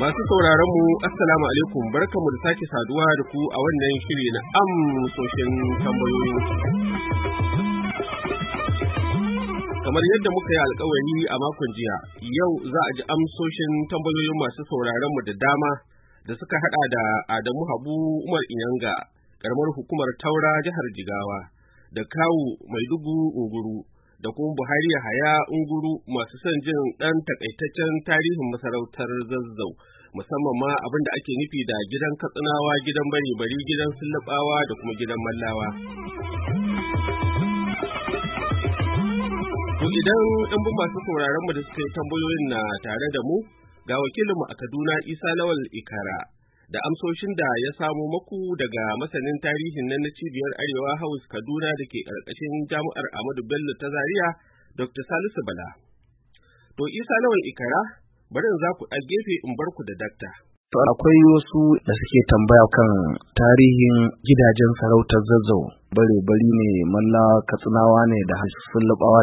Masu sauraron mu assalamu alaikum, barkamu da sake saduwa da ku a wannan shiri na amsoshin tambayoyin. Kamar yadda muka yi alkawari a makon jiya, yau za a ji amsoshin tambayoyin masu sauraron mu da dama da suka hada da Adamu Habu Umar Inyanga, karamar hukumar Taura jihar Jigawa, da Kawu Maidugu Unguru, da kuma Buhari Yahaya Unguru, masu son jin ɗan takaitaccen tarihin masarautar Zazzau, musamman ma abin da ake nufi da gidan Katsinawa, gidan Bari-bari, gidan Sullubawa da kuma gidan Mallawa. To idan ɗanbun masu sauraron mu da suka yi tambayoyin na tare da mu, ga wakilinmu a Kaduna Isa Lawal Ikara da amsoshin da ya samo maku daga masanin tarihin nan na Cibiyar Arewa House Kaduna da ke ƙarƙashin Jami'ar Ahmadu Bello ta Zaria, Dr. Salisu Bala. To Isa Lawal Ikara, bari in za ku a gefe in bar ku da dakta. To akwai wasu da suke tambaya kan tarihin gidajen sarautar Zazzau. Bare-bari ne, Mallawa, Katsinawa ne da Sullubawa.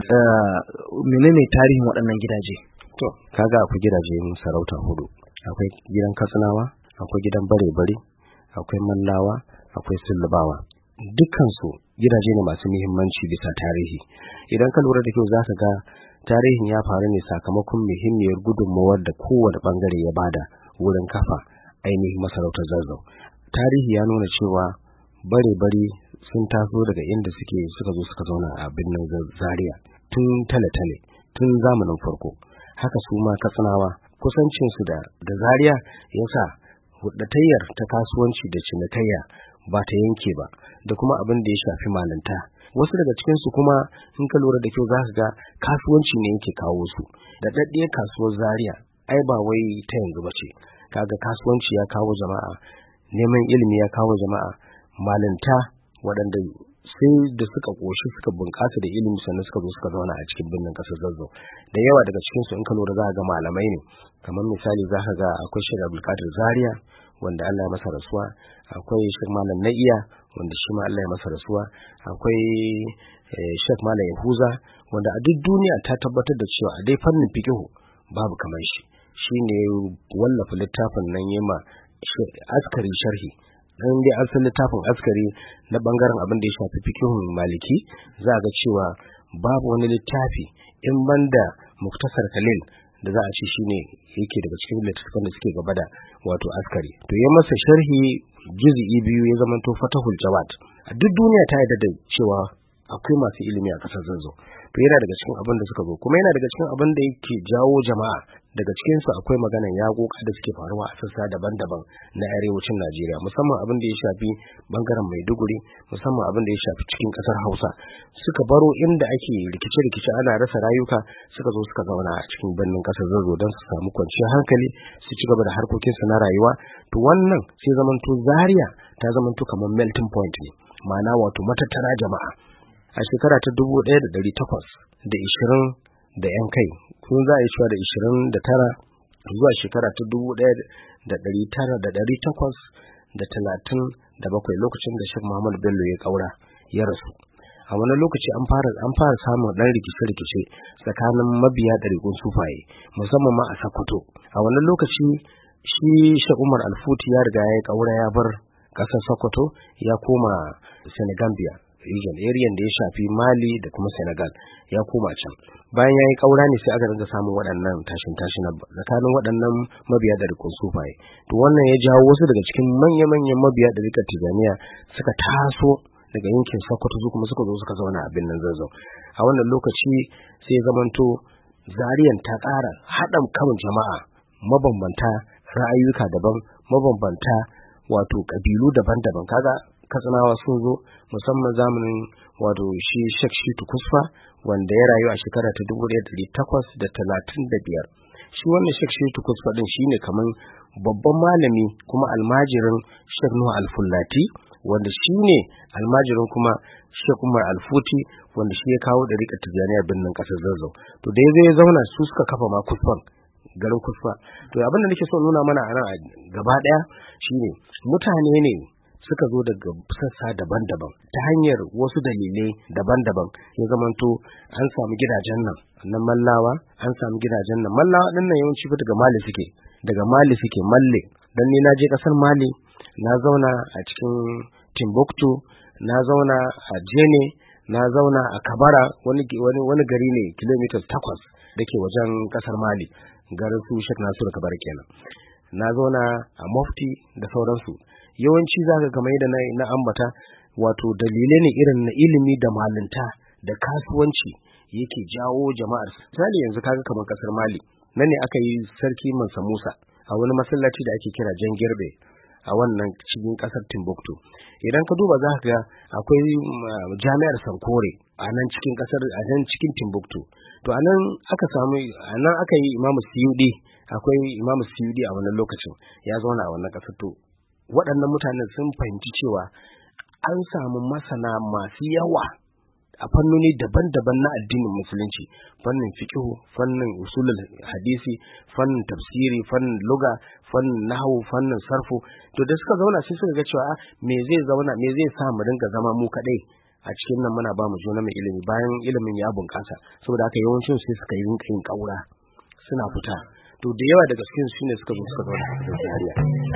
Menene tarihin waɗannan gidaje? To, kaga akwai gidajen sarauta hudu. Akwai gidan Katsinawa, akwai gidan Bare-bari, akwai Mallawa, akwai Sullubawa. Dukkansu gidaje ne masu muhimmanci bisa tarihi. Idan ka lura da kyau za ka ga tarihin ya faru ne sakamakon muhimmiyar gudunmawar da kowane bangare ya bada wurin kafa ainihin masarautar Zazzau. Tarihi ya nuna cewa Bare-bari sun taso daga inda suka zo suka zauna a birnin Zaria tun tale-tale, tun zamanin farko. Haka su ma Katsinawa, kusancinsu da Zaria ya sa hudatayyar ta kasuwanci da cinikayya ba ta yanke ba, da kuma abin da ya shafi malanta. Wasu daga cikinsu kuma in ka lura da kyau za ka ga kasuwanci ne yake kawo su. Da daddiyar kasuwar Zaria ai ba wai ta yanzu ba ce. Kaga kasuwanci ya kawo jama'a, neman ilimi ya kawo jama'a, malanta waɗanda sai da suka ƙoshi suka bunƙasa da ilimi sannan suka zo suka zauna a cikin birnin ƙasar Zazzau. Da yawa daga cikinsu in ka lura za ka ga malamai ne. Kamar misali za ka ga akwai Sheikh Abdulkadir Zaria wanda Allah ya masa rasuwa, akwai Sheikh Malam Na'iya wanda shi ma Allah ya masa rasuwa, akwai Sheikh Malam Yahuza wanda a duk duniya ta tabbatar da cewa a dai fannin fiqh babu kamar shi. Shine wallafa littafin nan yema Askari sharhi. Dan dai an san littafin Askari na bangaren abin da ya shafi fiqhun Maliki, za ga cewa babu wani littafi in banda Muktasar Khalil da za a ce shine yake daga cikin littattafan da suke gaba da wato Askari. To ya masa sharhi juz'i biyu ya zamanto Fatahul Jawad. A duk duniya ta yarda da cewa akwai masu ilimi a ƙasar Zazzau. To yana daga cikin abin da suka zo, kuma yana daga cikin abin da yake jawo jama'a. Daga cikinsu akwai maganan yaƙoƙa da suke faruwa a sassa daban-daban na arewacin Najeriya, musamman abin da ya shafi bangaren Maiduguri, musamman abin da ya shafi cikin ƙasar Hausa. Suka baro inda ake rikice-rikice ana rasa rayuka, suka zo suka zauna a cikin birnin ƙasar Zazzau don su samu kwanciyar hankali, su ci gaba da harkokinsu na rayuwa. To wannan sai zamanto Zaria ta zamanto kamar melting point ne, ma'ana wato matattara jama'a. A shekara ta 1820 da ‘yan kai, kun za a yi cewa da 29 zuwa shekara ta 1837 lokacin da Sheikh Muhammad Bello ya kaura ya rasu. A wani lokaci an fara samun ɗan rikice-rikice tsakanin mabiya ɗariƙun sufaye, musamman ma a Sokoto. A wannan lokaci shi Sheikh Umar Alfuti ya riga ya kaura ya bar ƙasar Sokoto ya koma Senegambia region, area da ya shafi Mali da kuma Senegal, ya koma can. Bayan ya yi ƙaura ne sai aka rinka samun waɗannan tashin tsakanin waɗannan mabiya da rikon sufaye. To wannan ya jawo wasu daga cikin manya-manyan mabiya da rikon Tijaniya suka taso daga yankin Sokoto su kuma suka zo suka zauna a birnin Zazzau. A wannan lokaci sai ya zamanto Zariyan ta ƙara haɗa kan jama'a mabambanta, ra'ayuka daban, mabambanta wato ƙabilu daban-daban. Kaga Katsinawa sun zo musamman zamanin wato shi Sheikh Shitu Kusfa wanda ya rayu a shekara ta 1835. Shi wannan Sheikh Shitu Kusfa din shine kaman babban malami kuma almajirin Sheikh Nuhu Al-Fullati, wanda shine almajirin kuma Sheikh Umar Al-Futi, wanda shi ya kawo dariƙar Tijaniya birnin ƙasar Zazzau. To da ya zauna su suka kafa ma Kusfan, garin Kusfa. To abin da nake so nuna mana a nan gaba ɗaya shine mutane ne suka zo daga sassa daban-daban ta hanyar wasu dalilai daban-daban. Ya zamanto an samu gidajen nan na Mallawa, an samu gidajen nan Mallawa din nan yawanci fa daga Mali suke, daga Mali suke, Malle. Dan ni na je kasar Mali, na zauna a cikin Timbuktu, na zauna a Jene, na zauna a Kabara, wani gari ne kilometers 8 da ke wajen kasar Mali, garin su Sheikh Nasiru Kabara kenan. Na zauna a Mufti da sauransu. Yawanci zaka kamar yadda na ambata, wato dalilai ne irin na ilimi da malinta da kasuwanci yake jawo jama'ar. Misali yanzu kaga kamar kasar Mali, nan ne aka yi sarki Mansa Musa a wani masallaci da ake kira Jan Girbe a wannan cikin kasar Timbuktu. Idan ka duba za ka ga akwai jami'ar Sankore a nan cikin kasar, a nan cikin Timbuktu. To anan aka yi Imam Suyudi, akwai Imam Suyudi a wannan lokacin ya zauna a wannan kasar. To waɗannan mutanen sun fahimci cewa an samu masana masu yawa a fannoni daban-daban na addinin musulunci, fannin fiqh, fannin usulul hadisi, fannin tafsiri, fannin lugha, fannin nahwu, fannin sarfu. To da suka zauna sai suka ga cewa me zai sa mu dinga zama mu kadai a cikin nan muna ba mu juna mai ilimi, bayan ilimin ya bunƙasa. Saboda haka yawancin sai suka yi yin kaura suna fita. To da yawa daga cikin su ne suka zo suka zauna a cikin Zaria.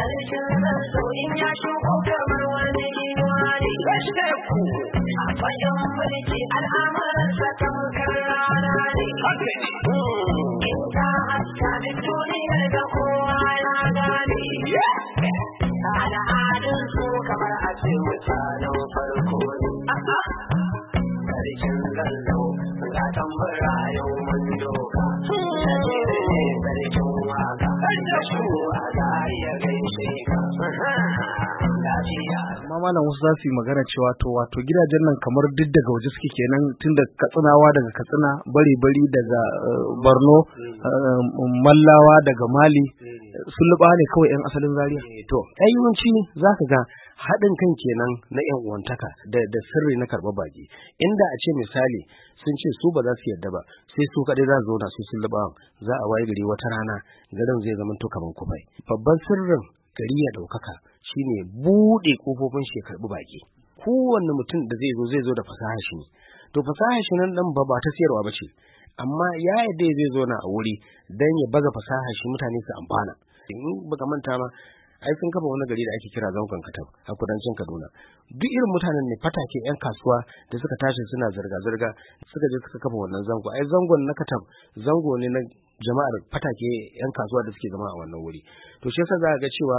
Amma malam wasu za su yi magana cewa wato gidajen nan kamar duk daga waje suke kenan, tun da Katsinawa daga Katsina, Bare-bari daga Borno, Mallawa daga Mali, Sulluɓa ne kawai 'yan asalin Zaria. To yawanci za ka ga haɗin kan kenan na 'yan uwantaka da sirri na karɓar baki. Inda a ce misali sun ce su ba za su yarda ba, sai su kaɗai za su zauna su Sulluɓawan, za a waye gari wata rana garin zai zama to kaman kufai. Babban sirrin gari ya ɗaukaka shine buɗe ƙofofin shi ya karɓi baki. Kowanne mutum da zai zo da fasaha shi ne. To fasaha shi nan ɗan ba ta siyarwa ba ce, amma ya yadda zai zo na a wuri don ya baza fasaha shi mutane su amfana. In baka manta ma, ai sun kafa wani gari da ake kira Zangon Katab a kudancin Kaduna. Duk irin mutanen ne fatake 'yan kasuwa da suka tashi suna zirga-zirga suka je suka kafa wannan zango. Ai zangon na Katab zango ne na jama'ar fatake 'yan kasuwa da suke zama a wannan wuri. To shi yasa za ga cewa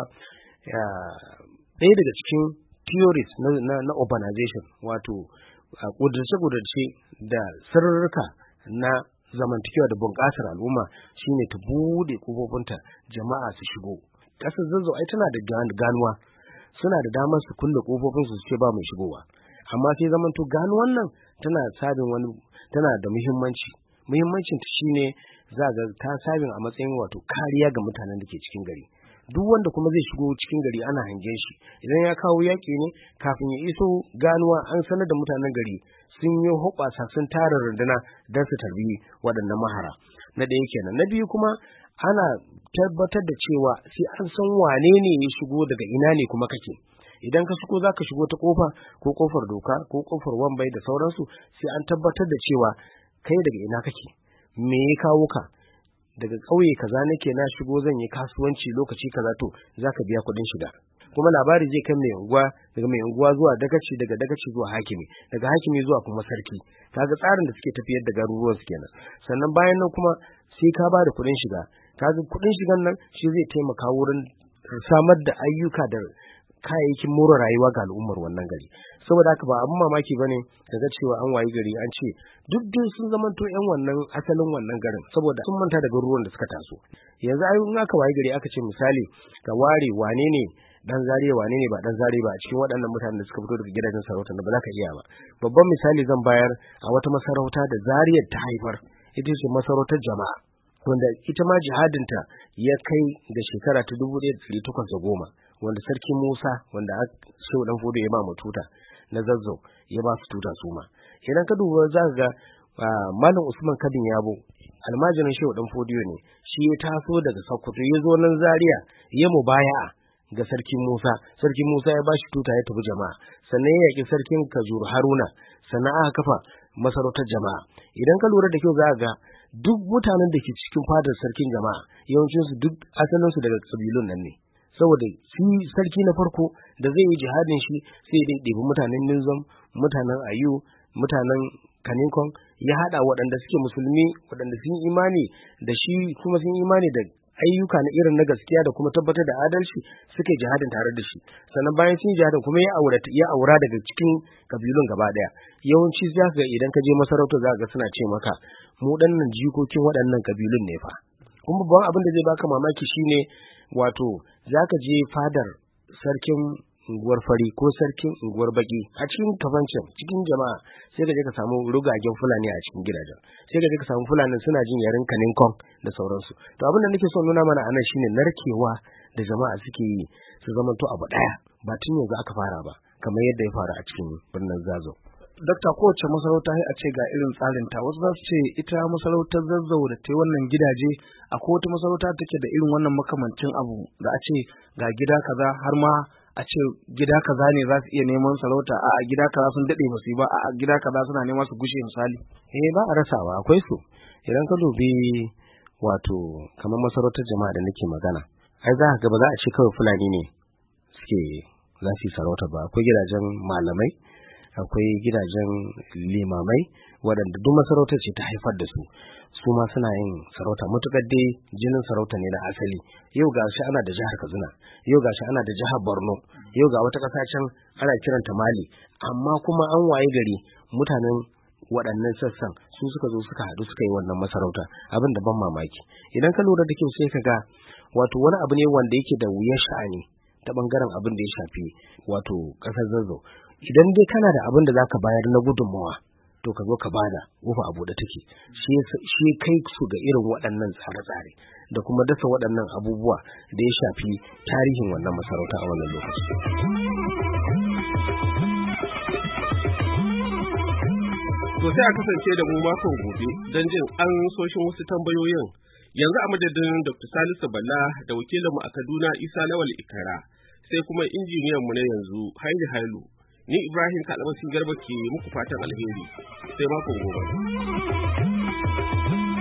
ɗaya daga cikin theories na urbanization, wato kudurce-kudurce da sirrika na zamantakewa da bunƙasar al'umma, shine ta bude kofofinta jama'a su shigo. Ƙasar Zazzau ai tana da ganuwa, suna da damar su kulle kofofin su ce ba mai shigowa, amma sai zamanto ganuwan nan tana da muhimmancin ta shine za ga ta sabin a matsayin wato kariya ga mutanen da ke cikin gari. Duk wanda kuma zai shigo cikin gari ana hangen shi, idan ya kawo yaƙi ne, kafin ya iso ganuwa an sanar da mutanen gari sun yi hoɓasa sun tara runduna don su tarbi waɗannan mahara. Na ɗaya kenan. Na biyu kuma ana tabbatar da cewa sai an san wane ne ya shigo daga ina ne kuma kake. Idan ka shigo za ka shigo ta kofa ko kofar doka ko kofar wambai da sauransu, sai an tabbatar da cewa kai daga ina kake, me ya kawo ka. Daga ƙauye kaza nake na shigo zan yi kasuwanci lokaci kaza, to za ka biya kuɗin shiga. Kuma labari zai kai mai unguwa, daga mai unguwa zuwa dagaci, daga dagaci zuwa hakimi, daga hakimi zuwa kuma sarki. Kaga tsarin da suke tafiyar da garuruwan su kenan. Sannan bayan nan kuma sai ka ba da kuɗin shiga. Kaga kuɗin shigan nan shi zai taimaka wurin samar da ayyuka da kayayyakin more rayuwa ga al'ummar wannan gari. Saboda haka ba abin mamaki bane kaga cewa an wayi gari an ce duk dai sun zamanto yan wannan asalin wannan garin, saboda sun manta da garuruwan da suka taso. Yanzu ai in aka wayi gari aka ce misali ka ware wane ne dan Zaria wane ne ba dan Zaria ba a cikin waɗannan mutanen da suka fito daga gidajen sarauta da ba za ka iya ba. Babban misali zan bayar a wata masarauta da Zaria ta haifar, ita ce masarautar Jama'a, wanda ita ma jihadinta ya kai da shekara ta 1810, wanda sarki Musa, wanda Shehu Dan Fodo ya ba mu tuta na Zazzau, ya ba su tuta su ma. Idan ka duba za ka ga Malam Usman Kadin Yabo, almajirin Shehu Dan Fodo ne, shi ya taso daga Sokoto ya zo nan Zaria ya mubaya'a ga sarki Musa. Sarki Musa ya ba shi tuta ya tafi Jama'a, sannan ya yaki sarkin Kajuru Haruna, sannan aka kafa masarautar Jama'a. idan ka lura da kyau za ga duk mutanen da ke cikin fadar sarkin jama'a yawancinsu duk asalinsu daga kabilun nan ne. Saboda shi sarki na farko da zai yi jihadin shi sai dai ɗebi mutanen Ninzom, mutanen Ayu, mutanen Kaninkon, ya haɗa waɗanda suke musulmi, waɗanda sun imani da shi kuma sun imani da ayyuka na irin na gaskiya da kuma tabbatar da adalci, suke jihadin tare da shi. Sannan bayan sun jihadin kuma ya aura daga cikin kabilun gaba ɗaya. Yawanci za ka ga idan ka je masarautar za ka ga suna ce maka mu ɗannan jikokin waɗannan kabilun ne fa. Kuma babban abin da zai baka mamaki shine wato za ka je fadar sarkin unguwar fari ko sarkin unguwar baki a cikin kafancin cikin jama'a sai ka je ka samu rugagen fulani a cikin gidajen, sai ka je ka samu fulani suna jin yaren Kaninkon da sauransu. To abin da nake son nuna mana anan shine narkewa da jama'a suke yi su zamanto abu daya, ba tun yanzu aka fara ba kamar yadda ya faru a cikin birnin Zazzau. Dokta, kowace masarauta a ce ga irin tsarinta, wasu za su ce ita masarautar Zazzau da ta wannan gidaje akwai wata masarauta take da irin wannan makamancin abu da a ce ga gida kaza har ma a ce gida kaza ne za su iya neman sarauta, a gida kaza sun dade ba su yi ba, a gida kaza suna neman su gushe misali. Ba a rasawa, akwai su. Idan ka dubi wato kamar masarautar jama'a da nake magana, ai za ka ga ba za a ce kawai Fulani ne suke za su yi sarauta ba, akwai gidajen malamai, akwai gidajen limamai waɗanda duk masarautar ce ta haifar da su ma suna yin sarauta matuƙar dai jinin sarauta ne na asali. Yau ga shi ana da jihar Katsina, yau ga shi ana da jihar Borno, yau ga wata ƙasa can ana kiranta Mali, amma kuma an waye gari mutanen waɗannan sassan su suka zo suka haɗu suka yi wannan masarauta, abin da ban mamaki. Idan ka lura da kyau sai ka ga wato wani abu ne wanda yake da wuyar sha'ani ta bangaren abin da ya shafi wato ƙasar Zazzau. Idan dai kana da abin da za ka bayar na gudunmawa to ka zo ka bada, kofa abu da take. Shi kai su ga irin waɗannan tsare-tsare da kuma dasa waɗannan abubuwa da ya shafi tarihin wannan masarauta a wannan lokaci. To sai a kasance da mu makon gobe don jin an soshin wasu tambayoyin. Yanzu a madadin Dr. Salisu Bala da wakilinmu a Kaduna Isa Lawal Ikara, sai kuma injiniyanmu na yanzu Haili Hailu. Ni Ibrahim Kalmasi Garba ke muku fatan alheri, sai makon gobe.